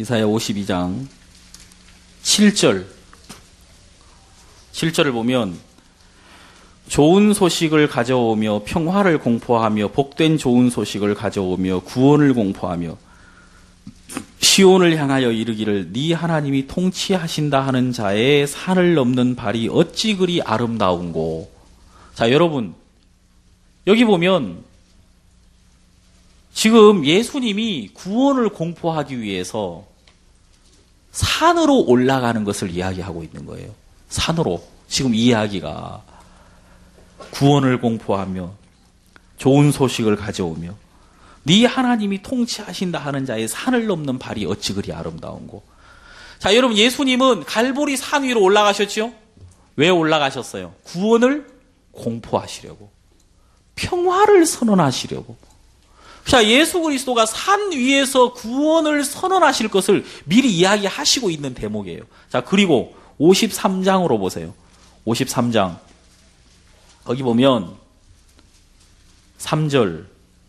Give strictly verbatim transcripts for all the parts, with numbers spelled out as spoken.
이사야 오십이 장 칠 절 칠 절을 보면 좋은 소식을 가져오며 평화를 공포하며 복된 좋은 소식을 가져오며 구원을 공포하며 시온을 향하여 이르기를 네 하나님이 통치하신다 하는 자의 산을 넘는 발이 어찌 그리 아름다운고. 자, 여러분 여기 보면 지금 예수님이 구원을 공포하기 위해서 산으로 올라가는 것을 이야기하고 있는 거예요. 산으로. 지금 이 이야기가 구원을 공포하며 좋은 소식을 가져오며 네 하나님이 통치하신다 하는 자의 산을 넘는 발이 어찌 그리 아름다운고. 자, 여러분 예수님은 갈보리 산 위로 올라가셨죠? 왜 올라가셨어요? 구원을 공포하시려고. 평화를 선언하시려고. 자, 예수 그리스도가 산 위에서 구원을 선언하실 것을 미리 이야기하시고 있는 대목이에요. 자, 그리고 오십삼 장으로 보세요. 오십삼 장. 거기 보면 삼 절.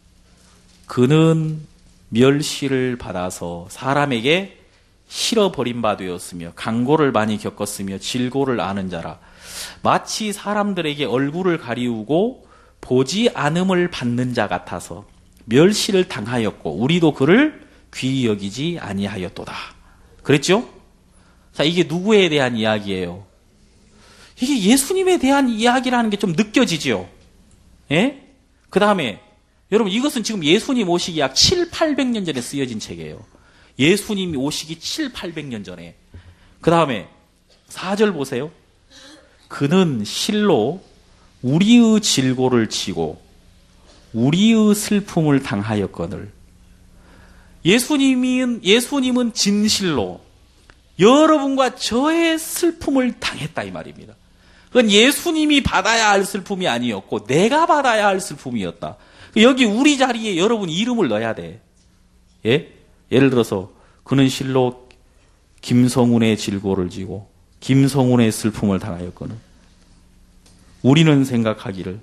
그는 멸시를 받아서 사람에게 실어버린 바 되었으며 강고를 많이 겪었으며 질고를 아는 자라. 마치 사람들에게 얼굴을 가리우고 보지 않음을 받는 자 같아서 멸시를 당하였고 우리도 그를 귀히 여기지 아니하였도다. 그랬죠? 자, 이게 누구에 대한 이야기예요? 이게 예수님에 대한 이야기라는 게 좀 느껴지죠? 예? 그 다음에 여러분 이것은 지금 예수님 오시기 약 칠팔백 년 전에 쓰여진 책이에요. 예수님이 오시기 칠팔백 년 전에. 그 다음에 사 절 보세요. 그는 실로 우리의 질고를 지고 우리의 슬픔을 당하였거늘. 예수님은, 예수님은 진실로 여러분과 저의 슬픔을 당했다 이 말입니다. 그건 예수님이 받아야 할 슬픔이 아니었고 내가 받아야 할 슬픔이었다. 여기 우리 자리에 여러분 이름을 넣어야 돼. 예? 예를 들어서 그는 실로 김성훈의 질고를 지고 김성훈의 슬픔을 당하였거늘. 우리는 생각하기를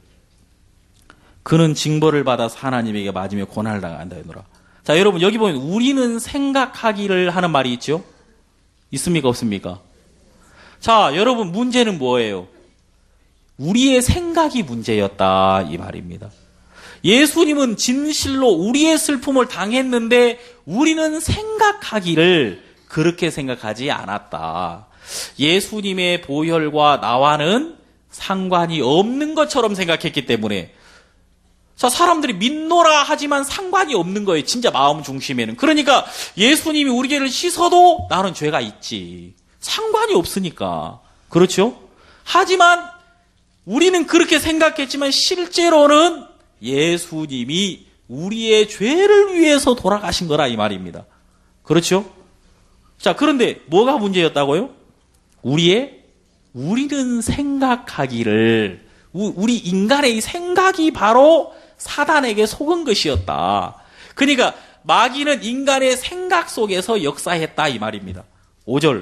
그는 징벌을 받아서 하나님에게 맞으며 고난을 당한다 하노라. 자, 여러분 여기 보면 우리는 생각하기를 하는 말이 있죠? 있습니까 없습니까? 자, 여러분 문제는 뭐예요? 우리의 생각이 문제였다 이 말입니다. 예수님은 진실로 우리의 슬픔을 당했는데 우리는 생각하기를 그렇게 생각하지 않았다. 예수님의 보혈과 나와는 상관이 없는 것처럼 생각했기 때문에. 자, 사람들이 믿노라 하지만 상관이 없는 거예요. 진짜 마음 중심에는. 그러니까 예수님이 우리 죄를 씻어도 나는 죄가 있지. 상관이 없으니까. 그렇죠? 하지만 우리는 그렇게 생각했지만 실제로는 예수님이 우리의 죄를 위해서 돌아가신 거라 이 말입니다. 그렇죠? 자, 그런데 뭐가 문제였다고요? 우리의 우리는 생각하기를 우리 인간의 이 생각이 바로 사단에게 속은 것이었다. 그러니까 마귀는 인간의 생각 속에서 역사했다 이 말입니다. 오 절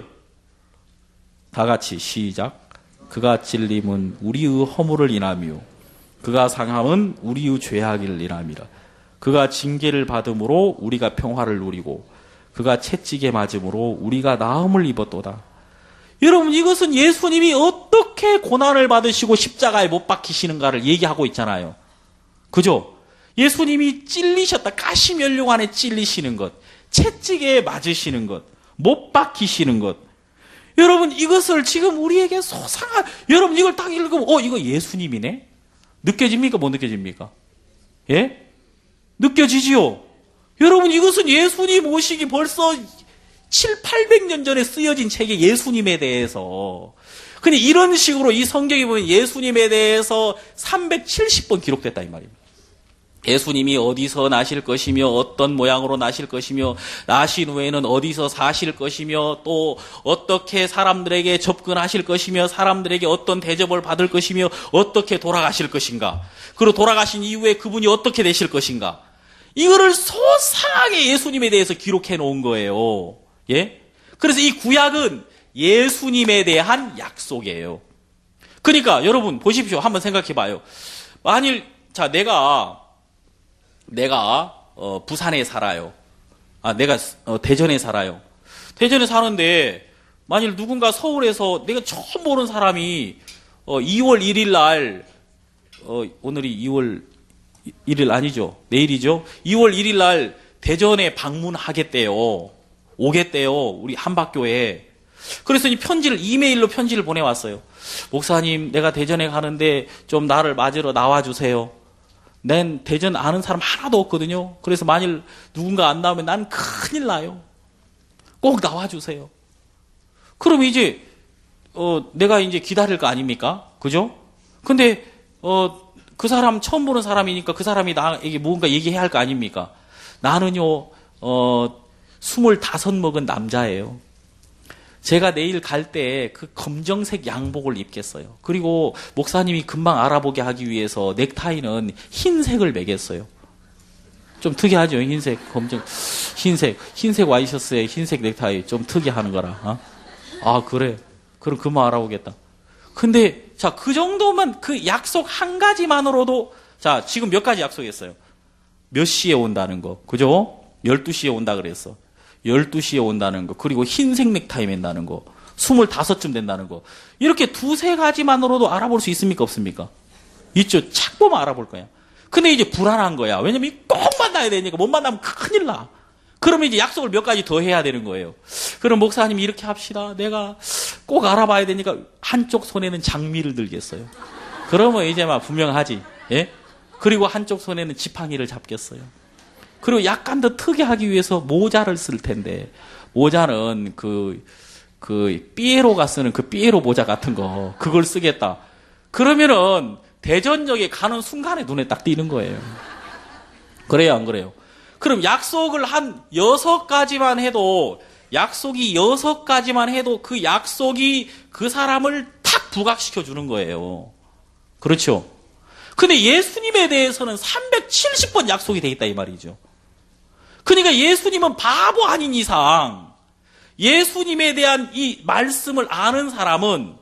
다 같이 시작. 그가 찔림은 우리의 허물을 인하며 그가 상함은 우리의 죄악을 인함이라. 그가 징계를 받음으로 우리가 평화를 누리고 그가 채찍에 맞음으로 우리가 나음을 입었도다. 여러분 이것은 예수님이 어떻게 고난을 받으시고 십자가에 못 박히시는가를 얘기하고 있잖아요. 그죠? 예수님이 찔리셨다. 가시면류관에 찔리시는 것, 채찍에 맞으시는 것, 못 박히시는 것. 여러분 이것을 지금 우리에게 소상한, 여러분 이걸 딱 읽으면 어 이거 예수님이네? 느껴집니까? 못 느껴집니까? 예? 느껴지지요? 여러분 이것은 예수님 오시기 벌써 칠팔백 년 전에 쓰여진 책에 예수님에 대해서. 근데 이런 식으로 이 성경에 보면 예수님에 대해서 삼백칠십 번 기록됐다 이 말입니다. 예수님이 어디서 나실 것이며 어떤 모양으로 나실 것이며 나신 후에는 어디서 사실 것이며 또 어떻게 사람들에게 접근하실 것이며 사람들에게 어떤 대접을 받을 것이며 어떻게 돌아가실 것인가. 그리고 돌아가신 이후에 그분이 어떻게 되실 것인가. 이거를 소상하게 예수님에 대해서 기록해 놓은 거예요. 예? 그래서 이 구약은 예수님에 대한 약속이에요. 그러니까 여러분 보십시오. 한번 생각해 봐요. 만일 자 내가 내가 어, 부산에 살아요. 아 내가 어, 대전에 살아요. 대전에 사는데 만일 누군가 서울에서 내가 처음 보는 사람이 어, 이월 일일 날 어, 오늘이 이월 일일 아니죠. 내일이죠. 이월 일일 날 대전에 방문하겠대요. 오겠대요. 우리 한박교회에. 그래서 이 편지를 이메일로 편지를 보내왔어요. 목사님, 내가 대전에 가는데 좀 나를 맞으러 나와주세요. 난 대전 아는 사람 하나도 없거든요. 그래서 만일 누군가 안 나오면 난 큰일 나요. 꼭 나와주세요. 그럼 이제 어, 내가 이제 기다릴 거 아닙니까? 그죠? 근데 어, 그 사람 처음 보는 사람이니까 그 사람이 나에게 뭔가 얘기해야 할 거 아닙니까? 나는요 어, 스물다섯 먹은 남자예요. 제가 내일 갈 때 그 검정색 양복을 입겠어요. 그리고 목사님이 금방 알아보게 하기 위해서 넥타이는 흰색을 매겠어요. 좀 특이하죠? 흰색, 검정, 흰색, 흰색 와이셔츠에 흰색 넥타이 좀 특이하는 거라. 어? 아, 그래. 그럼 금방 알아보겠다. 근데, 자, 그 정도만, 그 약속 한 가지만으로도, 자, 지금 몇 가지 약속했어요? 몇 시에 온다는 거. 그죠? 열두 시에 온다 그랬어. 열두 시에 온다는 거. 그리고 흰색 넥타이 맨다는 거. 스물다섯쯤 된다는 거. 이렇게 두세 가지만으로도 알아볼 수 있습니까? 없습니까? 있죠. 착 보면 알아볼 거야. 근데 이제 불안한 거야. 왜냐면 꼭 만나야 되니까 못 만나면 큰일 나. 그러면 이제 약속을 몇 가지 더 해야 되는 거예요. 그럼 목사님 이렇게 합시다. 내가 꼭 알아봐야 되니까 한쪽 손에는 장미를 들겠어요. 그러면 이제 막 분명하지. 예? 그리고 한쪽 손에는 지팡이를 잡겠어요. 그리고 약간 더 특이하기 위해서 모자를 쓸 텐데, 모자는 그, 그, 삐에로가 쓰는 그 삐에로 모자 같은 거, 그걸 쓰겠다. 그러면은, 대전역에 가는 순간에 눈에 딱 띄는 거예요. 그래요, 안 그래요? 그럼 약속을 한 여섯 가지만 해도, 약속이 여섯 가지만 해도 그 약속이 그 사람을 탁 부각시켜 주는 거예요. 그렇죠? 근데 예수님에 대해서는 삼백칠십 번 약속이 돼 있다, 이 말이죠. 그러니까 예수님은 바보 아닌 이상, 예수님에 대한 이 말씀을 아는 사람은,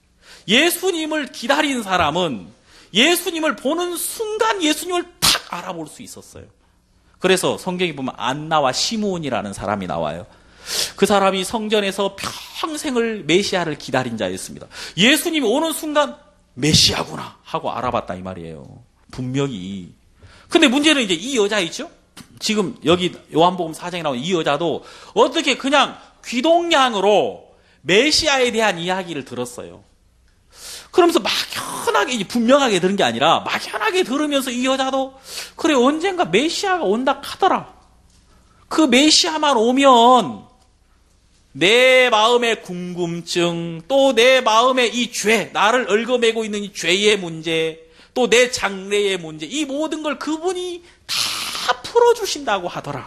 예수님을 기다린 사람은, 예수님을 보는 순간 예수님을 탁 알아볼 수 있었어요. 그래서 성경에 보면 안나와 시므온이라는 사람이 나와요. 그 사람이 성전에서 평생을 메시아를 기다린 자였습니다. 예수님이 오는 순간 메시아구나 하고 알아봤다 이 말이에요. 분명히. 근데 문제는 이제 이 여자 있죠? 지금 여기 요한복음 사 장에 나온 이 여자도 어떻게 그냥 귀동냥으로 메시아에 대한 이야기를 들었어요. 그러면서 막연하게, 분명하게 들은 게 아니라 막연하게 들으면서 이 여자도 그래 언젠가 메시아가 온다 하더라. 그 메시아만 오면 내 마음의 궁금증, 또 내 마음의 이 죄, 나를 얽어매고 있는 이 죄의 문제, 또 내 장래의 문제, 이 모든 걸 그분이 다 풀어주신다고 하더라.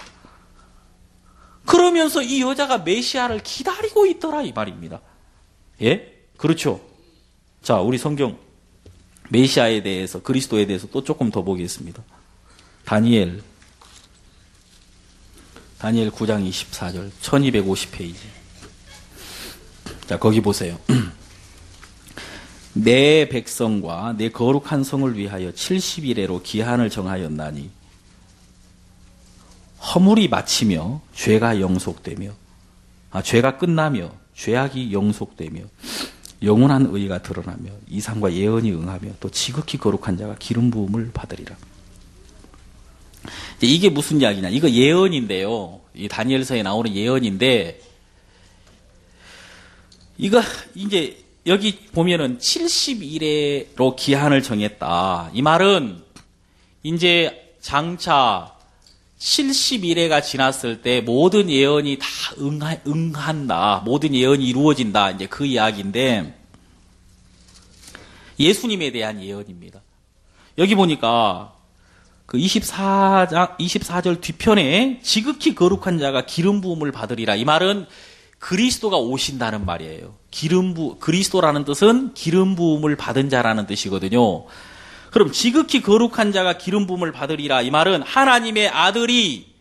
그러면서 이 여자가 메시아를 기다리고 있더라 이 말입니다. 예? 그렇죠. 자, 우리 성경 메시아에 대해서, 그리스도에 대해서 또 조금 더 보겠습니다. 다니엘 다니엘 구 장 이십사 절, 천이백오십 페이지. 자, 거기 보세요. 내 백성과 내 거룩한 성을 위하여 칠십 일에로 기한을 정하였나니 허물이 마치며 죄가 영속되며, 아, 죄가 끝나며 죄악이 영속되며 영원한 의가 드러나며 이상과 예언이 응하며 또 지극히 거룩한 자가 기름 부음을 받으리라. 이게 무슨 이야기냐? 이거 예언인데요. 이 다니엘서에 나오는 예언인데, 이거 이제 여기 보면은 칠십 일에로 기한을 정했다. 이 말은 이제 장차 칠십 일회가 지났을 때 모든 예언이 다 응하, 응한다. 모든 예언이 이루어진다. 이제 그 이야기인데, 예수님에 대한 예언입니다. 여기 보니까 그 이십사 장, 이십사 절 뒤편에 지극히 거룩한 자가 기름 부음을 받으리라. 이 말은 그리스도가 오신다는 말이에요. 기름 부, 그리스도라는 뜻은 기름 부음을 받은 자라는 뜻이거든요. 그럼 지극히 거룩한 자가 기름 부음을 받으리라. 이 말은 하나님의 아들이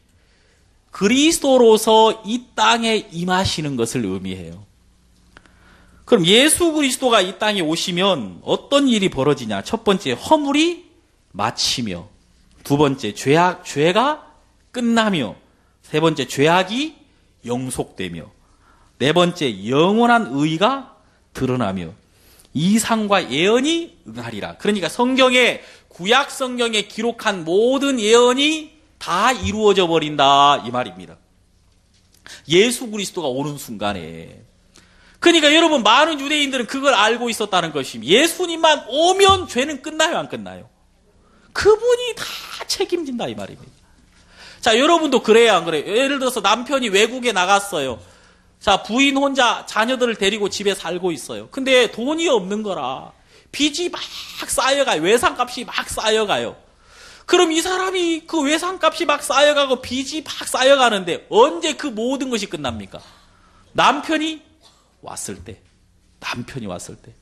그리스도로서 이 땅에 임하시는 것을 의미해요. 그럼 예수 그리스도가 이 땅에 오시면 어떤 일이 벌어지냐? 첫 번째, 허물이 마치며, 두 번째, 죄악, 죄가 끝나며, 세 번째, 죄악이 영속되며, 네 번째, 영원한 의가 드러나며 이상과 예언이 응하리라. 그러니까 성경에, 구약 성경에 기록한 모든 예언이 다 이루어져 버린다 이 말입니다. 예수 그리스도가 오는 순간에. 그러니까 여러분, 많은 유대인들은 그걸 알고 있었다는 것입니다. 예수님만 오면 죄는 끝나요, 안 끝나요? 그분이 다 책임진다 이 말입니다. 자, 여러분도 그래요, 안 그래요? 예를 들어서 남편이 외국에 나갔어요. 자, 부인 혼자 자녀들을 데리고 집에 살고 있어요. 근데 돈이 없는 거라 빚이 막 쌓여가요. 외상값이 막 쌓여가요. 그럼 이 사람이 그 외상값이 막 쌓여가고 빚이 막 쌓여가는데 언제 그 모든 것이 끝납니까? 남편이 왔을 때. 남편이 왔을 때.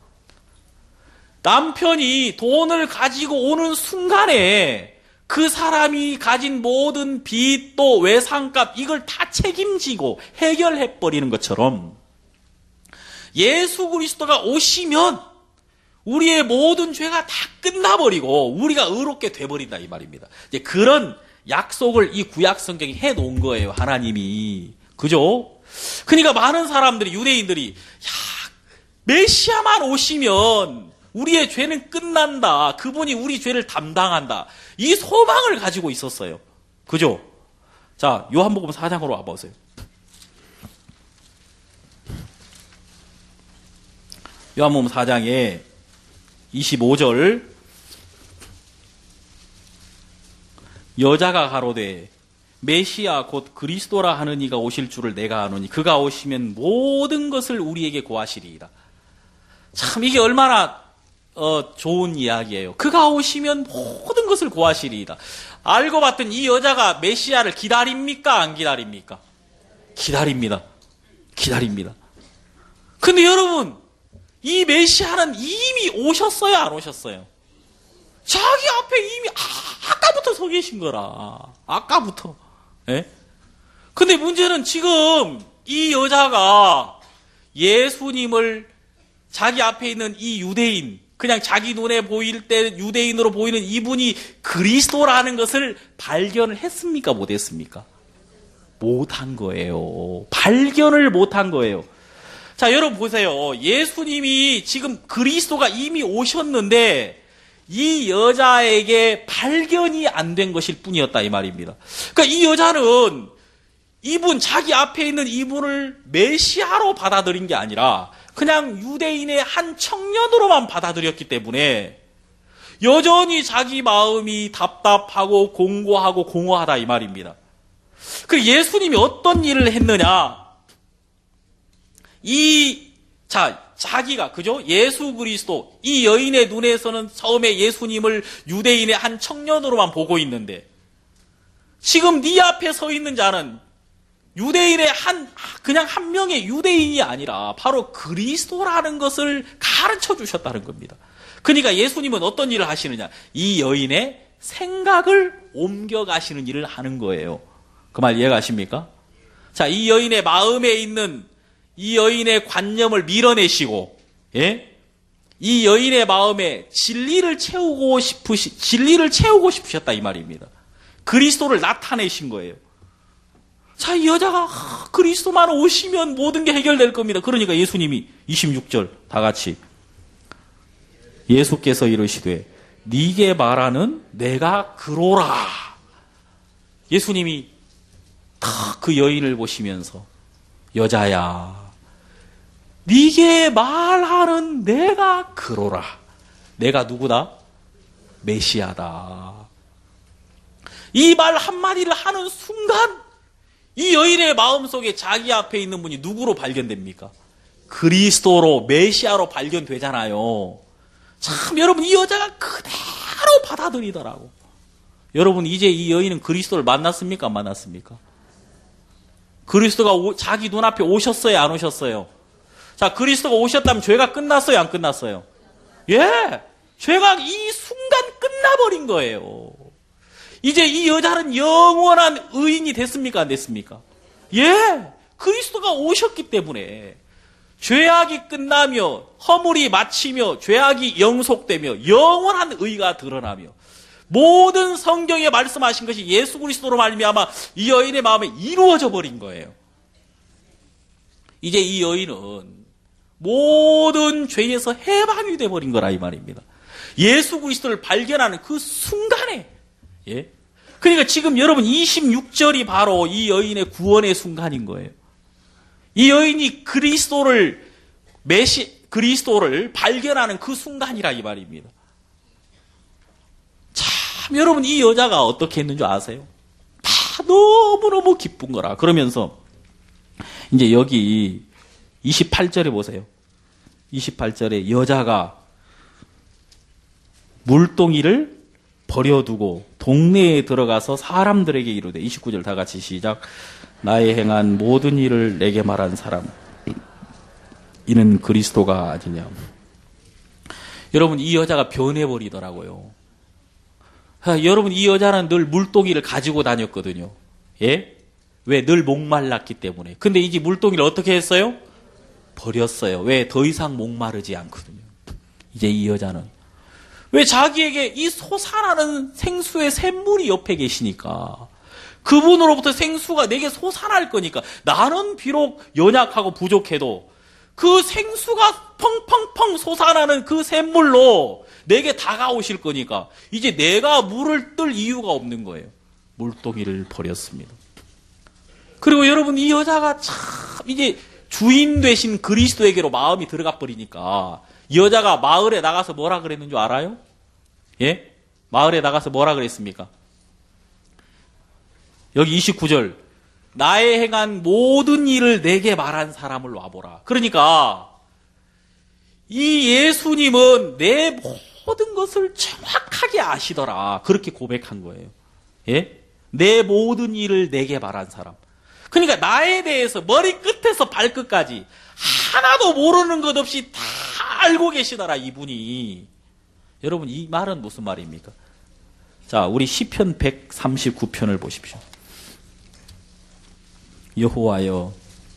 남편이 돈을 가지고 오는 순간에 그 사람이 가진 모든 빚 또 외상값 이걸 다 책임지고 해결해버리는 것처럼 예수 그리스도가 오시면 우리의 모든 죄가 다 끝나버리고 우리가 의롭게 돼버린다 이 말입니다. 이제 그런 약속을 이 구약 성경이 해놓은 거예요, 하나님이. 그죠? 그러니까 많은 사람들이, 유대인들이 야, 메시아만 오시면 우리의 죄는 끝난다. 그분이 우리 죄를 담당한다. 이 소망을 가지고 있었어요. 그죠? 자, 요한복음 사 장으로 와보세요. 요한복음 사 장에 이십오 절, 여자가 가로되 메시아 곧 그리스도라 하는 이가 오실 줄을 내가 아노니 그가 오시면 모든 것을 우리에게 고하시리이다. 참 이게 얼마나 어, 좋은 이야기예요. 그가 오시면 모든 것을 고하시리이다. 알고 봤더니 이 여자가 메시아를 기다립니까? 안 기다립니까? 기다립니다. 기다립니다. 근데 여러분, 이 메시아는 이미 오셨어요? 안 오셨어요? 자기 앞에 이미 아까부터 서 계신 거라. 아까부터. 예? 근데 문제는 지금 이 여자가 예수님을 자기 앞에 있는 이 유대인, 그냥 자기 눈에 보일 때 유대인으로 보이는 이분이 그리스도라는 것을 발견을 했습니까? 못했습니까? 못한 거예요. 발견을 못한 거예요. 자, 여러분 보세요. 예수님이 지금 그리스도가 이미 오셨는데 이 여자에게 발견이 안 된 것일 뿐이었다 이 말입니다. 그러니까 이 여자는 이분, 자기 앞에 있는 이분을 메시아로 받아들인 게 아니라 그냥 유대인의 한 청년으로만 받아들였기 때문에 여전히 자기 마음이 답답하고 공고하고 공허하다 이 말입니다. 그 예수님이 어떤 일을 했느냐? 이, 자, 자기가, 그죠? 예수 그리스도, 이 여인의 눈에서는 처음에 예수님을 유대인의 한 청년으로만 보고 있는데 지금 네 앞에 서 있는 자는 유대인의 한, 그냥 한 명의 유대인이 아니라 바로 그리스도라는 것을 가르쳐 주셨다는 겁니다. 그러니까 예수님은 어떤 일을 하시느냐? 이 여인의 생각을 옮겨가시는 일을 하는 거예요. 그 말 이해가십니까? 자, 이 여인의 마음에 있는 이 여인의 관념을 밀어내시고, 예? 이 여인의 마음에 진리를 채우고 싶으시, 진리를 채우고 싶으셨다 이 말입니다. 그리스도를 나타내신 거예요. 자, 이 여자가 아, 그리스도만 오시면 모든 게 해결될 겁니다. 그러니까 예수님이 이십육 절 다 같이 예수께서 이르시되 네게 말하는 내가 그로라. 예수님이 다 그 여인을 보시면서 여자야, 네게 말하는 내가 그로라. 내가 누구다? 메시아다. 이 말 한마디를 하는 순간 이 여인의 마음속에 자기 앞에 있는 분이 누구로 발견됩니까? 그리스도로, 메시아로 발견되잖아요. 참 여러분, 이 여자가 그대로 받아들이더라고. 여러분, 이제 이 여인은 그리스도를 만났습니까? 안 만났습니까? 그리스도가 오, 자기 눈앞에 오셨어요? 안 오셨어요? 자, 그리스도가 오셨다면 죄가 끝났어요? 안 끝났어요? 예! 죄가 이 순간 끝나버린 거예요. 이제 이 여자는 영원한 의인이 됐습니까? 안 됐습니까? 예! 그리스도가 오셨기 때문에 죄악이 끝나며 허물이 마치며 죄악이 영속되며 영원한 의가 드러나며 모든 성경에 말씀하신 것이 예수 그리스도로 말미암아 이 여인의 마음에 이루어져 버린 거예요. 이제 이 여인은 모든 죄에서 해방이 돼버린 거라 이 말입니다. 예수 그리스도를 발견하는 그 순간에, 예? 그러니까 지금 여러분 이십육 절이 바로 이 여인의 구원의 순간인 거예요. 이 여인이 그리스도를 메시 그리스도를 발견하는 그 순간이라 이 말입니다. 참 여러분 이 여자가 어떻게 했는 줄 아세요? 다 너무너무 기쁜 거라. 그러면서 이제 여기 이십팔 절에 보세요. 이십팔 절에 여자가 물동이를 버려두고 동네에 들어가서 사람들에게 이르되, 이십구 절 다 같이 시작. 나의 행한 모든 일을 내게 말한 사람, 이는 그리스도가 아니냐. 여러분 이 여자가 변해버리더라고요. 아, 여러분 이 여자는 늘 물동이를 가지고 다녔거든요. 예? 왜? 늘 목말랐기 때문에. 근데 이제 물동이를 어떻게 했어요? 버렸어요. 왜? 더 이상 목마르지 않거든요. 이제 이 여자는. 왜? 자기에게 이 솟아나는 생수의 샘물이 옆에 계시니까. 그분으로부터 생수가 내게 솟아날 거니까. 나는 비록 연약하고 부족해도 그 생수가 펑펑펑 솟아나는 그 샘물로 내게 다가오실 거니까 이제 내가 물을 뜰 이유가 없는 거예요. 물동이를 버렸습니다. 그리고 여러분 이 여자가 참 이제 주인 되신 그리스도에게로 마음이 들어가 버리니까 이 여자가 마을에 나가서 뭐라 그랬는 줄 알아요? 예? 마을에 나가서 뭐라 그랬습니까? 여기 이십구 절. 나의 행한 모든 일을 내게 말한 사람을 와보라. 그러니까 이 예수님은 내 모든 것을 정확하게 아시더라. 그렇게 고백한 거예요. 예? 내 모든 일을 내게 말한 사람. 그러니까 나에 대해서 머리 끝에서 발끝까지 하나도 모르는 것 없이 다 알고 계시더라 이분이. 여러분 이 말은 무슨 말입니까? 자, 우리 시편 백삼십구 편을 보십시오. 여호와여,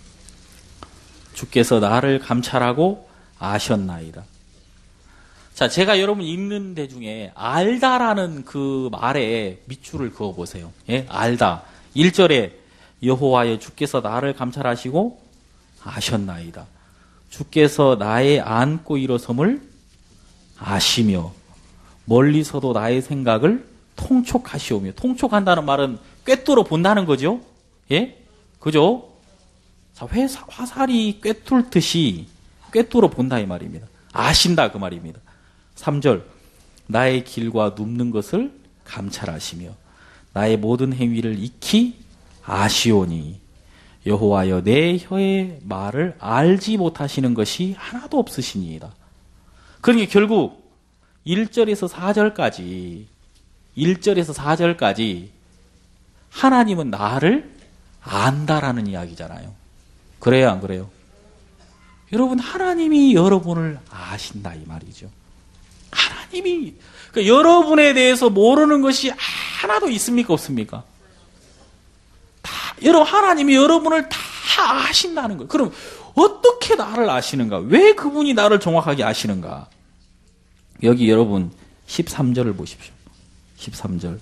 주께서 나를 감찰하고 아셨나이다. 자, 제가 여러분 읽는 데 중에 알다라는 그 말에 밑줄을 그어보세요. 예? 알다. 일 절에 여호와여, 주께서 나를 감찰하시고 아셨나이다. 주께서 나의 안고 일어섬을 아시며 멀리서도 나의 생각을 통촉하시오며. 통촉한다는 말은 꿰뚫어 본다는 거죠. 예? 그죠? 자, 회사, 화살이 꿰뚫듯이 꿰뚫어 본다 이 말입니다. 아신다 그 말입니다. 삼 절. 나의 길과 눕는 것을 감찰하시며 나의 모든 행위를 익히 아시오니 여호와여, 내 혀의 말을 알지 못하시는 것이 하나도 없으시니이다. 그러니까 결국 일 절에서 사 절까지 일 절에서 사 절까지 하나님은 나를 안다라는 이야기잖아요. 그래요, 안 그래요? 여러분, 하나님이 여러분을 아신다 이 말이죠. 하나님이 그러니까 여러분에 대해서 모르는 것이 하나도 있습니까, 없습니까? 다 여러분, 하나님이 여러분을 다 아신다는 거예요. 그럼 어떻게 나를 아시는가? 왜 그분이 나를 정확하게 아시는가? 여기 여러분 십삼 절을 보십시오. 십삼 절.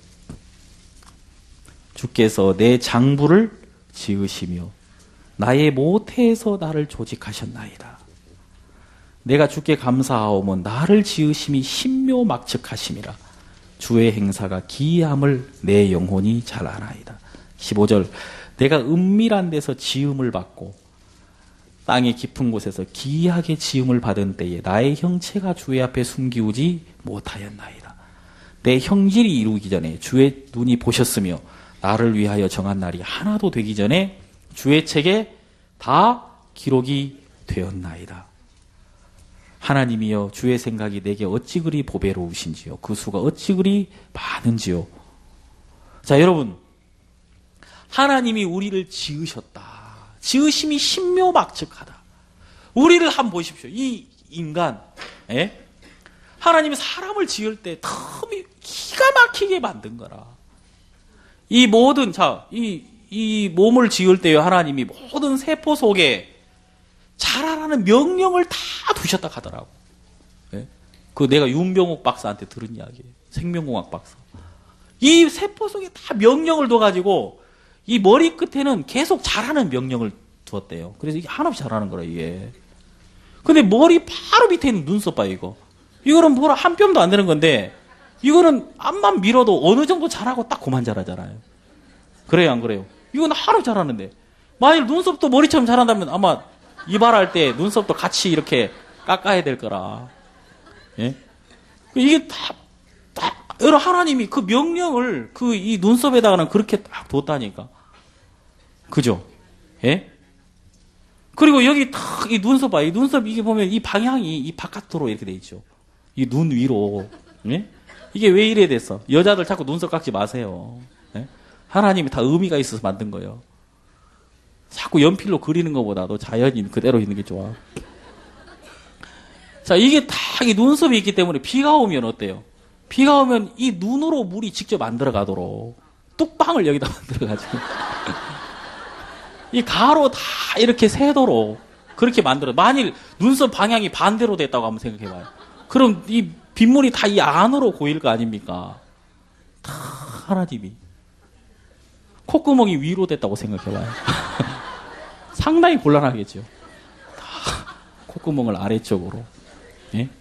주께서 내 장부를 지으시며 나의 모태에서 나를 조직하셨나이다. 내가 주께 감사하오면 나를 지으심이 신묘막측하심이라. 주의 행사가 기이함을 내 영혼이 잘 아나이다. 십오 절. 내가 은밀한 데서 지음을 받고 땅의 깊은 곳에서 기이하게 지음을 받은 때에 나의 형체가 주의 앞에 숨기우지 못하였나이다. 내 형질이 이루기 전에 주의 눈이 보셨으며 나를 위하여 정한 날이 하나도 되기 전에 주의 책에 다 기록이 되었나이다. 하나님이여, 주의 생각이 내게 어찌 그리 보배로우신지요, 그 수가 어찌 그리 많은지요. 자, 여러분, 하나님이 우리를 지으셨다. 지으심이 신묘막측하다. 우리를 한번 보십시오. 이 인간, 예? 하나님이 사람을 지을 때 참 기가 막히게 만든 거라. 이 모든, 자, 이, 이 몸을 지을 때요, 하나님이 모든 세포 속에 자라라는 명령을 다 두셨다 하더라고. 예? 그 내가 윤병옥 박사한테 들은 이야기예요. 생명공학 박사. 이 세포 속에 다 명령을 둬가지고 이 머리 끝에는 계속 자라는 명령을 두었대요. 그래서 이게 한없이 자라는 거라, 이게. 근데 머리 바로 밑에 있는 눈썹 봐, 이거. 이거는 뭐라 한 뼘도 안 되는 건데, 이거는 앞만 밀어도 어느 정도 자라고 딱 그만 자라잖아요. 그래요, 안 그래요? 이건 한없이 자라는데. 만일 눈썹도 머리처럼 자란다면 아마 이발할 때 눈썹도 같이 이렇게 깎아야 될 거라. 예? 이게 다, 다, 여러분, 하나님이 그 명령을 그 이 눈썹에다가는 그렇게 딱 뒀다니까. 그죠? 예? 그리고 여기 탁 이 눈썹 봐. 이 눈썹 이게 보면 이 방향이 이 바깥으로 이렇게 돼 있죠. 이 눈 위로. 예? 이게 왜 이래 됐어? 여자들 자꾸 눈썹 깎지 마세요. 예? 하나님이 다 의미가 있어서 만든 거예요. 자꾸 연필로 그리는 것보다도 자연인 그대로 있는 게 좋아. 자, 이게 다 이 눈썹이 있기 때문에 비가 오면 어때요? 비가 오면 이 눈으로 물이 직접 안 들어가도록 뚝방을 여기다 만들어가지고 이 가로 다 이렇게 새도록 그렇게 만들어. 만일 눈썹 방향이 반대로 됐다고 한번 생각해봐요. 그럼 이 빗물이 다 이 안으로 고일 거 아닙니까? 다 하나님이. 콧구멍이 위로 됐다고 생각해봐요. 상당히 곤란하겠죠. 다 콧구멍을 아래쪽으로. 예?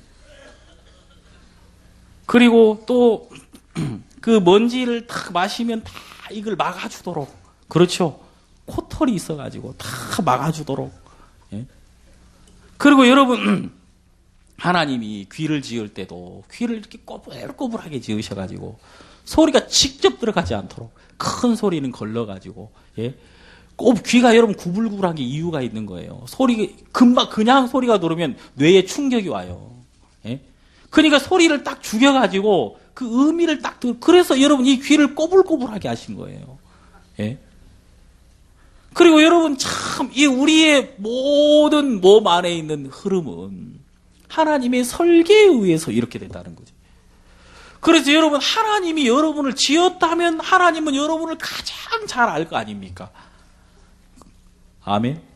그리고 또 그 먼지를 탁 마시면 다 이걸 막아주도록. 그렇죠. 코털이 있어가지고 다 막아주도록. 예? 그리고 여러분, 하나님이 귀를 지을 때도 귀를 이렇게 꼬불꼬불하게 지으셔가지고 소리가 직접 들어가지 않도록 큰 소리는 걸러가지고, 예? 꼭 귀가 여러분 구불구불한 게 이유가 있는 거예요. 소리, 금방 그냥 소리가 들으면 뇌에 충격이 와요. 예? 그러니까 소리를 딱 죽여가지고 그 의미를 딱 들, 그래서 여러분 이 귀를 꼬불꼬불하게 하신 거예요. 예? 그리고 여러분 참, 이 우리의 모든 몸 안에 있는 흐름은 하나님의 설계에 의해서 이렇게 됐다는 거죠. 그래서 여러분, 하나님이 여러분을 지었다면 하나님은 여러분을 가장 잘 알 거 아닙니까? 아멘?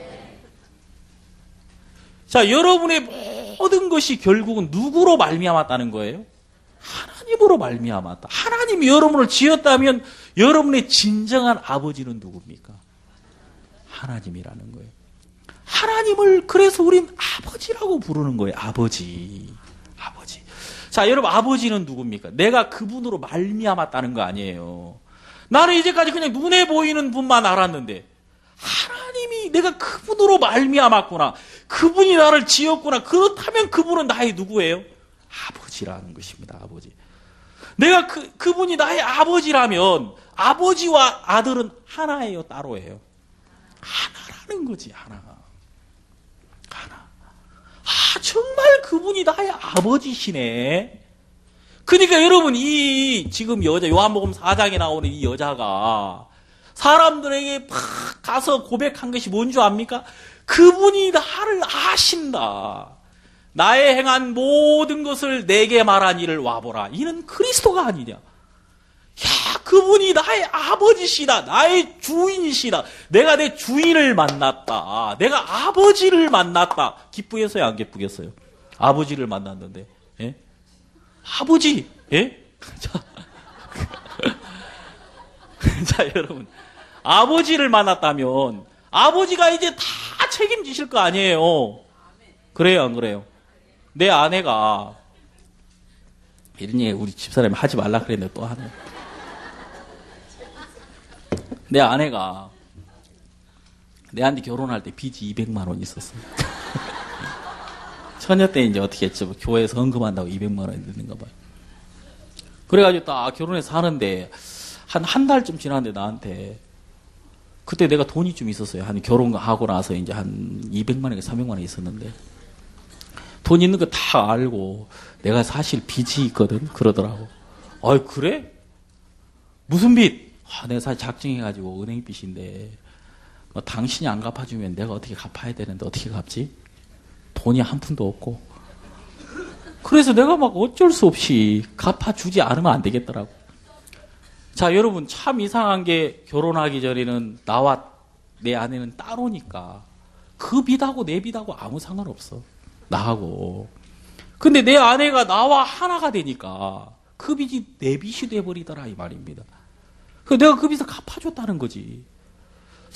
자, 여러분의 모든 것이 결국은 누구로 말미암았다는 거예요? 하나님으로 말미암았다. 하나님이 여러분을 지었다면 여러분의 진정한 아버지는 누굽니까? 하나님이라는 거예요. 하나님을 그래서 우린 아버지라고 부르는 거예요. 아버지. 아버지. 자, 여러분, 아버지는 누굽니까? 내가 그분으로 말미암았다는 거 아니에요. 나는 이제까지 그냥 눈에 보이는 분만 알았는데 하나님이 내가 그분으로 말미암았구나. 그분이 나를 지었구나. 그렇다면 그분은 나의 누구예요? 아버지라는 것입니다. 아버지. 내가 그, 그분이 나의 아버지라면 아버지와 아들은 하나예요? 따로예요? 하나라는 거지. 하나. 하나. 아, 정말 그분이 나의 아버지시네. 그러니까 여러분, 이 지금 여자, 요한복음 사 장에 나오는 이 여자가 사람들에게 팍 가서 고백한 것이 뭔 줄 압니까? 그분이 나를 아신다. 나의 행한 모든 것을 내게 말한 이를 와보라. 이는 그리스도가 아니냐. 야, 그분이 나의 아버지시다. 나의 주인이시다. 내가 내 주인을 만났다. 내가 아버지를 만났다. 기쁘겠어요? 안 기쁘겠어요? 아버지를 만났는데. 예? 아버지. 예? 자, 자, 여러분. 아버지를 만났다면 아버지가 이제 다 책임지실 거 아니에요. 그래요, 안 그래요? 내 아내가 이런 얘기 우리 집사람이 하지 말라 그랬는데 또 하네. 내 아내가 내한테 결혼할 때 빚이 이백만 원 있었어요. 처녀 때 이제 어떻게 했죠? 교회에서 헌금한다고 이백만 원 드는가 봐요. 그래가지고 딱 결혼해서 사는데 한 한 달쯤 지났는데 나한테 그때 내가 돈이 좀 있었어요. 한 결혼하고 나서 이제 한 이백만 원인가 삼백만 원 있었는데 돈 있는 거 다 알고 내가 사실 빚이 있거든 그러더라고. 어이 그래? 무슨 빚? 아, 내가 사실 작정해가지고 은행 빚인데 뭐 당신이 안 갚아주면 내가 어떻게 갚아야 되는데 어떻게 갚지? 돈이 한 푼도 없고. 그래서 내가 막 어쩔 수 없이 갚아주지 않으면 안 되겠더라고. 자, 여러분 참 이상한 게 결혼하기 전에는 나와 내 아내는 따로니까 그 빚하고 내 빚하고 아무 상관없어. 나하고. 근데 내 아내가 나와 하나가 되니까 그 빚이 내 빚이 돼버리더라 이 말입니다. 그래서 내가 그 빚을 갚아줬다는 거지.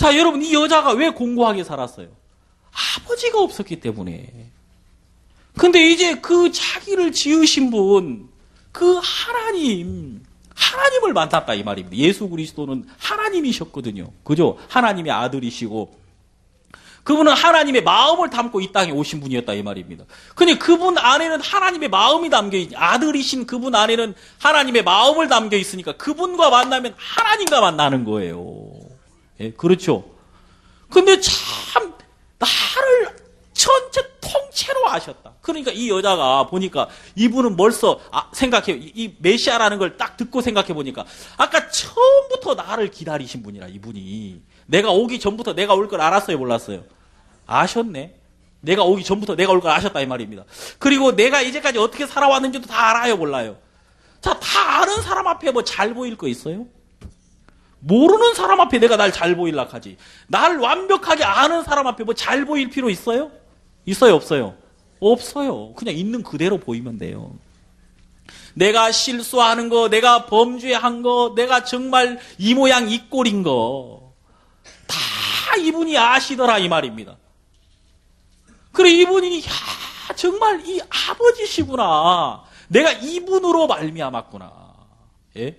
자, 여러분, 이 여자가 왜 공고하게 살았어요? 아버지가 없었기 때문에. 근데 이제 그 자기를 지으신 분, 그 하나님, 하나님을 만났다 이 말입니다. 예수 그리스도는 하나님이셨거든요. 그죠? 하나님의 아들이시고 그분은 하나님의 마음을 담고 이 땅에 오신 분이었다 이 말입니다. 근데 그분 안에는 하나님의 마음이 담겨 있, 아들이신 그분 안에는 하나님의 마음을 담겨 있으니까 그분과 만나면 하나님과 만나는 거예요. 예, 그렇죠? 근데 참 나를 전체 통째로 아셨다. 그러니까 이 여자가 보니까 이분은 벌써 아, 생각해 이 메시아라는 걸 딱 듣고 생각해 보니까 아까 처음부터 나를 기다리신 분이라 이분이 내가 오기 전부터 내가 올 걸 알았어요, 몰랐어요? 아셨네. 내가 오기 전부터 내가 올 걸 아셨다 이 말입니다. 그리고 내가 이제까지 어떻게 살아왔는지도 다 알아요, 몰라요? 자, 다 아는 사람 앞에 뭐 잘 보일 거 있어요? 모르는 사람 앞에 내가 날 잘 보일라 하지. 날 완벽하게 아는 사람 앞에 뭐 잘 보일 필요 있어요? 있어요, 없어요? 없어요. 그냥 있는 그대로 보이면 돼요. 내가 실수하는 거, 내가 범죄한 거, 내가 정말 이 모양 이 꼴인 거, 다 이분이 아시더라 이 말입니다. 그래 이분이 야 정말 이 아버지시구나. 내가 이분으로 말미암았구나. 예?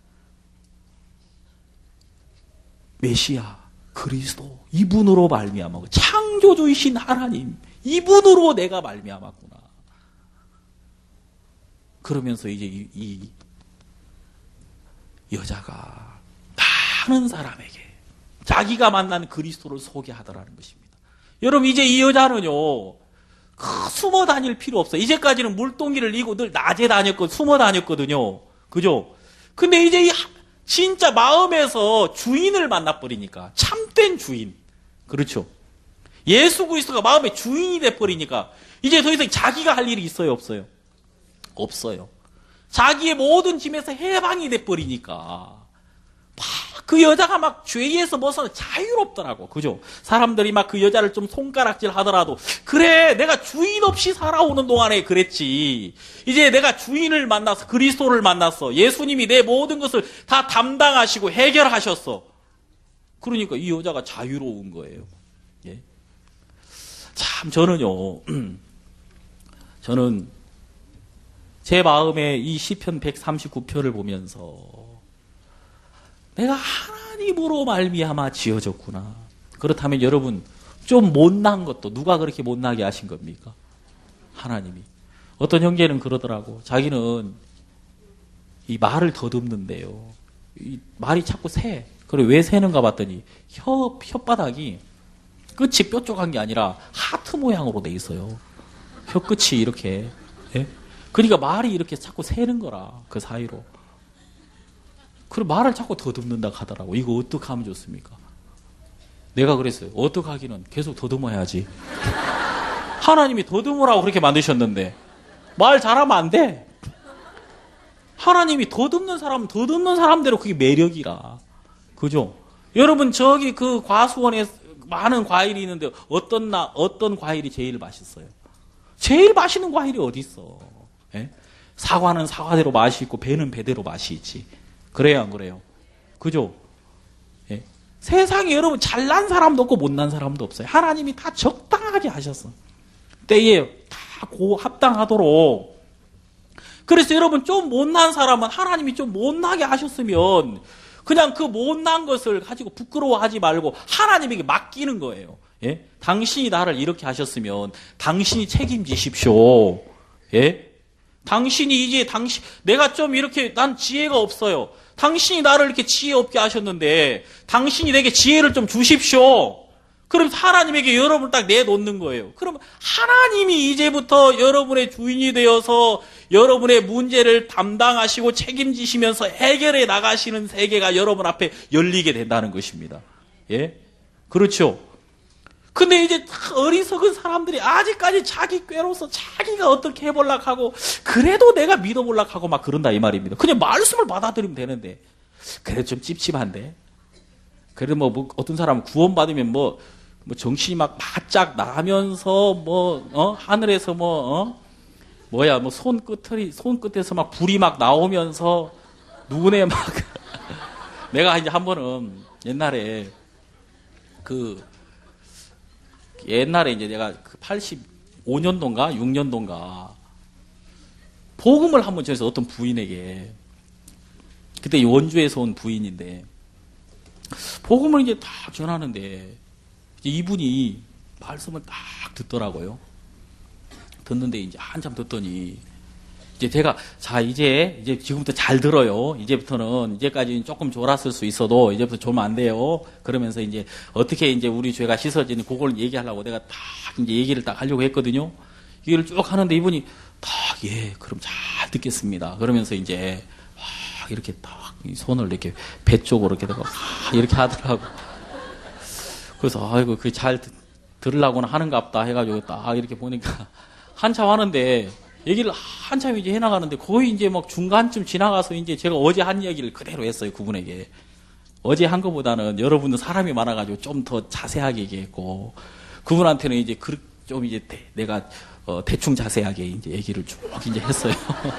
메시아 그리스도 이분으로 말미암았고 창조주이신 하나님 이분으로 내가 말미암았구나. 그러면서 이제 이, 이 여자가 많은 사람에게 자기가 만난 그리스도를 소개하더라는 것입니다. 여러분 이제 이 여자는요 그 숨어 다닐 필요 없어요. 이제까지는 물동이를 이고 늘 낮에 다녔고 숨어 다녔거든요. 그죠? 근데 이제 이 진짜 마음에서 주인을 만나버리니까 참된 주인. 그렇죠? 예수 그리스도가 마음의 주인이 돼버리니까 이제 더 이상 자기가 할 일이 있어요, 없어요? 없어요. 자기의 모든 짐에서 해방이 돼버리니까 막 그 여자가 막 죄에서 벗어나 자유롭더라고. 그죠? 사람들이 막 그 여자를 좀 손가락질 하더라도 그래 내가 주인 없이 살아오는 동안에 그랬지. 이제 내가 주인을 만나서 그리스도를 만났어. 예수님이 내 모든 것을 다 담당하시고 해결하셨어. 그러니까 이 여자가 자유로운 거예요. 예? 참 저는요 저는 제 마음에 이 시편 백삼십구 편을 보면서 내가 하나님으로 말미암아 지어졌구나. 그렇다면 여러분 좀 못난 것도 누가 그렇게 못나게 하신 겁니까? 하나님이. 어떤 형제는 그러더라고. 자기는 이 말을 더듬는데요. 이 말이 자꾸 새. 그래 왜 새는가 봤더니 혀 혓바닥이 끝이 뾰족한 게 아니라 하트 모양으로 돼 있어요. 혀 끝이 이렇게. 예? 그러니까 말이 이렇게 자꾸 새는 거라 그 사이로. 그리고 말을 자꾸 더듬는다 하더라고. 이거 어떻게 하면 좋습니까? 내가 그랬어요. 어떻게 하기는 계속 더듬어야지. 하나님이 더듬으라고 그렇게 만드셨는데 말 잘하면 안 돼. 하나님이 더듬는 사람은 더듬는 사람대로 그게 매력이라. 그죠? 여러분 저기 그 과수원에 많은 과일이 있는데 어떤 나 어떤 과일이 제일 맛있어요? 제일 맛있는 과일이 어디 있어? 예? 사과는 사과대로 맛이 있고 배는 배대로 맛이 있지. 그래요, 안 그래요? 그죠? 예? 세상에 여러분 잘난 사람도 없고 못난 사람도 없어요. 하나님이 다 적당하게 하셨어. 때에 다 고 합당하도록. 그래서 여러분 좀 못난 사람은 하나님이 좀 못나게 하셨으면 그냥 그 못난 것을 가지고 부끄러워하지 말고 하나님에게 맡기는 거예요. 예? 당신이 나를 이렇게 하셨으면 당신이 책임지십시오. 예? 당신이 이제 당신 내가 좀 이렇게 난 지혜가 없어요. 당신이 나를 이렇게 지혜 없게 하셨는데 당신이 내게 지혜를 좀 주십시오. 그럼 하나님에게 여러분을 딱 내놓는 거예요. 그럼 하나님이 이제부터 여러분의 주인이 되어서 여러분의 문제를 담당하시고 책임지시면서 해결해 나가시는 세계가 여러분 앞에 열리게 된다는 것입니다. 예? 그렇죠? 근데 이제 어리석은 사람들이 아직까지 자기 꾀로서 자기가 어떻게 해보려고 하고 그래도 내가 믿어보려고 하고 막 그런다 이 말입니다. 그냥 말씀을 받아들이면 되는데 그래도 좀 찝찝한데 그래도 뭐, 뭐 어떤 사람은 구원받으면 뭐, 뭐 정신이 막 바짝 나면서 뭐 어? 하늘에서 뭐 어? 뭐야 뭐 손끝이 손끝에서 막 불이 막 나오면서 눈에 막 내가 이제 한 번은 옛날에 그 옛날에 이제 내가 그 팔십오 년도인가 육 년도인가 복음을 한번 전해서 어떤 부인에게, 그때 원주에서 온 부인인데 복음을 이제 딱 전하는데 이제 이분이 말씀을 딱 듣더라고요. 듣는데 이제 한참 듣더니 이제 제가 자 이제 이제 지금부터 잘 들어요. 이제부터는 이제까지는 조금 졸았을 수 있어도 이제부터 졸면 안 돼요. 그러면서 이제 어떻게 이제 우리 죄가 씻어지는 그걸 얘기하려고 내가 딱 이제 얘기를 딱 하려고 했거든요. 얘기를 쭉 하는데 이분이 딱 예 그럼 잘 듣겠습니다. 그러면서 이제 막 이렇게 딱 손을 이렇게 배 쪽으로 이렇게 막 이렇게 하더라고. 그래서 아이고 그 잘 들으려고는 하는갑다 해가지고 딱 이렇게 보니까 한참 하는데. 얘기를 한참 이제 해나가는데 거의 이제 막 중간쯤 지나가서 이제 제가 어제 한 얘기를 그대로 했어요, 그분에게. 어제 한 것보다는 여러분은 사람이 많아가지고 좀 더 자세하게 얘기했고, 그분한테는 이제 그, 좀 이제 대, 내가 어, 대충 자세하게 이제 얘기를 쭉 이제 했어요.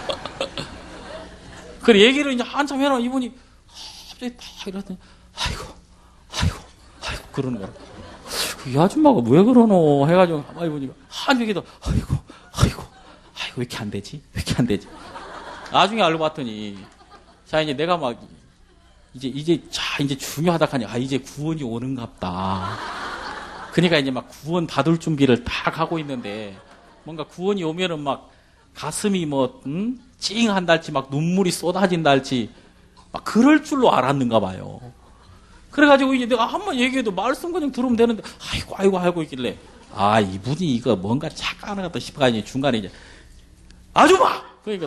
그래, 얘기를 이제 한참 해나 이분이 갑자기 딱 이러더니, 아이고, 아이고, 아이고, 그러는 거라. 이 아줌마가 왜 그러노? 해가지고, 가만히 보니까 한 얘기도, 아이고, 아이고. 아이고, 왜 이렇게 안 되지? 왜 이렇게 안 되지? 나중에 알고 봤더니, 자, 이제 내가 막, 이제, 이제, 자, 이제 중요하다 하니, 아, 이제 구원이 오는갑다. 그러니까 이제 막 구원 받을 준비를 딱 하고 있는데, 뭔가 구원이 오면은 막 가슴이 뭐, 응? 찡 한달치 막 눈물이 쏟아진달치, 막 그럴 줄로 알았는가 봐요. 그래가지고 이제 내가 한번 얘기해도 말씀 그냥 들으면 되는데, 아이고, 아이고, 아이고 있길래, 아, 이분이 이거 뭔가 착각하는 것 같다 싶어가지고 중간에 이제, 아줌마! 그러니까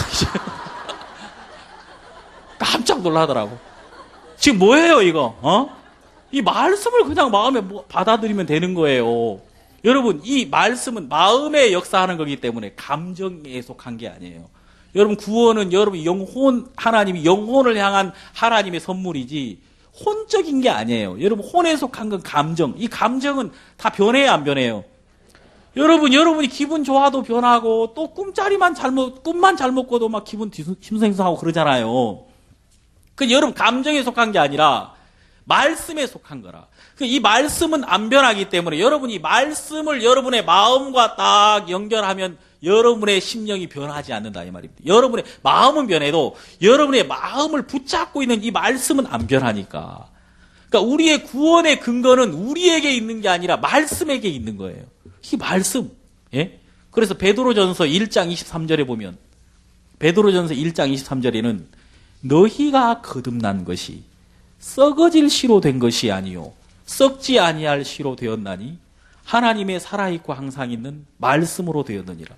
깜짝 놀라더라고. 지금 뭐예요 이거? 어? 이 말씀을 그냥 마음에 받아들이면 되는 거예요. 여러분, 이 말씀은 마음에 역사하는 거기 때문에 감정에 속한 게 아니에요. 여러분, 구원은 여러분 영혼, 하나님이 영혼을 향한 하나님의 선물이지 혼적인 게 아니에요. 여러분, 혼에 속한 건 감정. 이 감정은 다 변해요, 안 변해요? 여러분, 여러분이 기분 좋아도 변하고, 또 꿈자리만 잘못, 꿈만 잘못 꿔도 막 기분 심생성하고 그러잖아요. 그 여러분, 감정에 속한 게 아니라, 말씀에 속한 거라. 이 말씀은 안 변하기 때문에, 여러분이 말씀을 여러분의 마음과 딱 연결하면, 여러분의 심령이 변하지 않는다, 이 말입니다. 여러분의 마음은 변해도, 여러분의 마음을 붙잡고 있는 이 말씀은 안 변하니까. 그러니까 우리의 구원의 근거는 우리에게 있는 게 아니라, 말씀에게 있는 거예요. 이 말씀, 예? 그래서 베드로전서 일 장 이십삼 절에 보면, 베드로전서 일 장 이십삼 절에는 너희가 거듭난 것이 썩어질 씨로 된 것이 아니요 썩지 아니할 씨로 되었나니 하나님의 살아있고 항상 있는 말씀으로 되었느니라.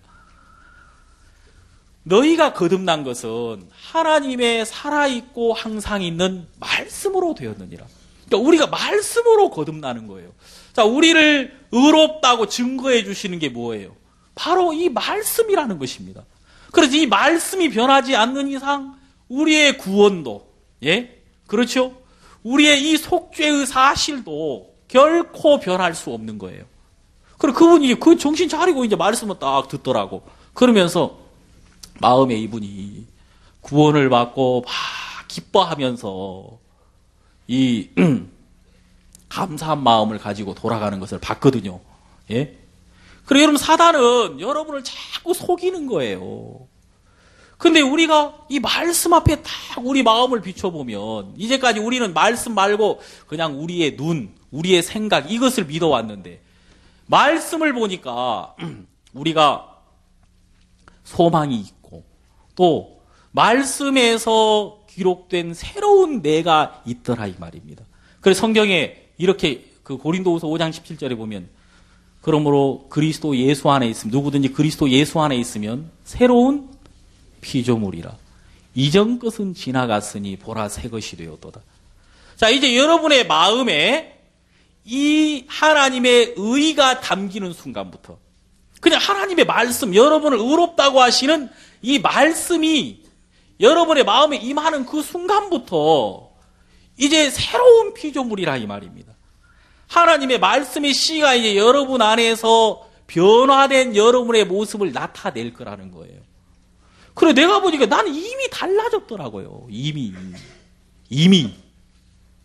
너희가 거듭난 것은 하나님의 살아있고 항상 있는 말씀으로 되었느니라. 그러니까 우리가 말씀으로 거듭나는 거예요. 자, 우리를 의롭다고 증거해 주시는 게 뭐예요? 바로 이 말씀이라는 것입니다. 그래서 이 말씀이 변하지 않는 이상 우리의 구원도, 예? 그렇죠? 우리의 이 속죄의 사실도 결코 변할 수 없는 거예요. 그리고 그분이 그 정신 차리고 이제 말씀을 딱 듣더라고. 그러면서 마음에 이분이 구원을 받고 막 기뻐하면서 이 감사한 마음을 가지고 돌아가는 것을 봤거든요. 예? 그리고 여러분, 사단은 여러분을 자꾸 속이는 거예요. 근데 우리가 이 말씀 앞에 딱 우리 마음을 비춰보면, 이제까지 우리는 말씀 말고 그냥 우리의 눈, 우리의 생각, 이것을 믿어왔는데, 말씀을 보니까 우리가 소망이 있고, 또 말씀에서 기록된 새로운 내가 있더라, 이 말입니다. 그래서 성경에 이렇게 그 고린도후서 오 장 십칠 절에 보면, 그러므로 그리스도 예수 안에 있으면, 누구든지 그리스도 예수 안에 있으면 새로운 피조물이라. 이전 것은 지나갔으니 보라 새 것이 되었도다. 자, 이제 여러분의 마음에 이 하나님의 의가 담기는 순간부터, 그냥 하나님의 말씀, 여러분을 의롭다고 하시는 이 말씀이 여러분의 마음에 임하는 그 순간부터 이제 새로운 피조물이라 이 말입니다. 하나님의 말씀의 씨가 이제 여러분 안에서 변화된 여러분의 모습을 나타낼 거라는 거예요. 그래, 내가 보니까 나는 이미 달라졌더라고요. 이미. 이미.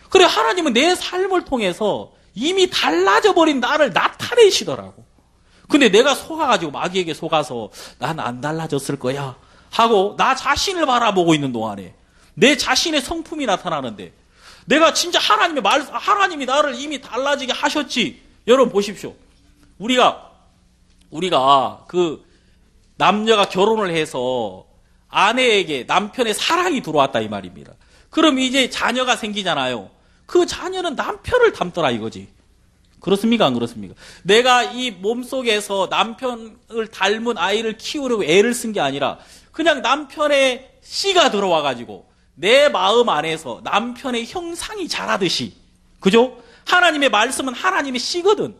그래, 하나님은 내 삶을 통해서 이미 달라져 버린 나를 나타내시더라고. 근데 내가 속아가지고 마귀에게 속아서 난 안 달라졌을 거야 하고 나 자신을 바라보고 있는 동안에 내 자신의 성품이 나타나는데 내가 진짜 하나님의 말, 하나님이 나를 이미 달라지게 하셨지. 여러분 보십시오. 우리가, 우리가 그 남녀가 결혼을 해서 아내에게 남편의 사랑이 들어왔다 이 말입니다. 그럼 이제 자녀가 생기잖아요. 그 자녀는 남편을 닮더라 이거지. 그렇습니까? 안 그렇습니까? 내가 이 몸속에서 남편을 닮은 아이를 키우려고 애를 쓴 게 아니라 그냥 남편의 씨가 들어와가지고 내 마음 안에서 남편의 형상이 자라듯이, 그죠? 하나님의 말씀은 하나님의 씨거든.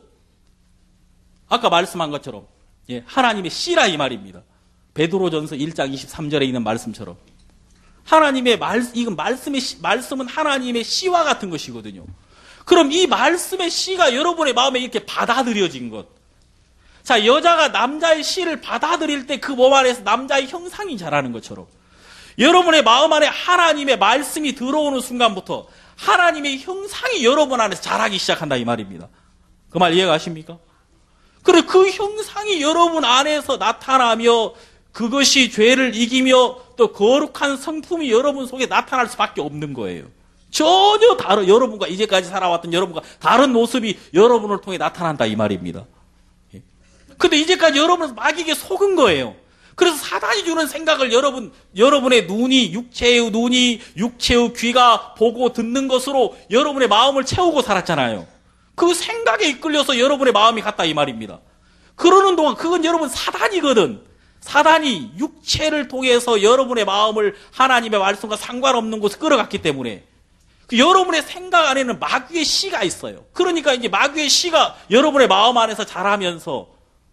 아까 말씀한 것처럼 예, 하나님의 씨라 이 말입니다. 베드로전서 일 장 이십삼 절에 있는 말씀처럼 하나님의 말, 이건 말씀의 씨, 말씀은 하나님의 씨와 같은 것이거든요. 그럼 이 말씀의 씨가 여러분의 마음에 이렇게 받아들여진 것. 자, 여자가 남자의 씨를 받아들일 때 그 몸 안에서 남자의 형상이 자라는 것처럼 여러분의 마음 안에 하나님의 말씀이 들어오는 순간부터 하나님의 형상이 여러분 안에서 자라기 시작한다 이 말입니다. 그 말 이해가십니까? 그래, 그 형상이 여러분 안에서 나타나며 그것이 죄를 이기며 또 거룩한 성품이 여러분 속에 나타날 수밖에 없는 거예요. 전혀 다른, 여러분과 이제까지 살아왔던 여러분과 다른 모습이 여러분을 통해 나타난다 이 말입니다. 근데 이제까지 여러분은 마귀에게 속은 거예요. 그래서 사단이 주는 생각을 여러분, 여러분의 눈이, 육체의 눈이, 육체의 귀가 보고 듣는 것으로 여러분의 마음을 채우고 살았잖아요. 그 생각에 이끌려서 여러분의 마음이 갔다 이 말입니다. 그러는 동안 그건 여러분 사단이거든. 사단이 육체를 통해서 여러분의 마음을 하나님의 말씀과 상관없는 곳에 끌어갔기 때문에 그 여러분의 생각 안에는 마귀의 씨가 있어요. 그러니까 이제 마귀의 씨가 여러분의 마음 안에서 자라면서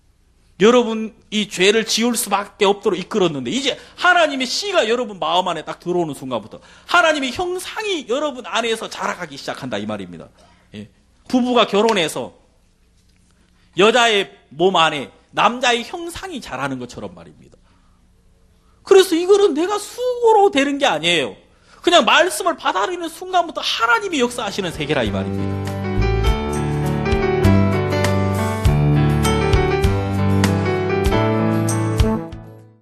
여러분이 죄를 지을 수밖에 없도록 이끌었는데 이제 하나님의 씨가 여러분 마음 안에 딱 들어오는 순간부터 하나님의 형상이 여러분 안에서 자라가기 시작한다 이 말입니다. 예. 부부가 결혼해서 여자의 몸 안에 남자의 형상이 자라는 것처럼 말입니다. 그래서 이거는 내가 수고로 되는 게 아니에요. 그냥 말씀을 받아들이는 순간부터 하나님이 역사하시는 세계라 이 말입니다.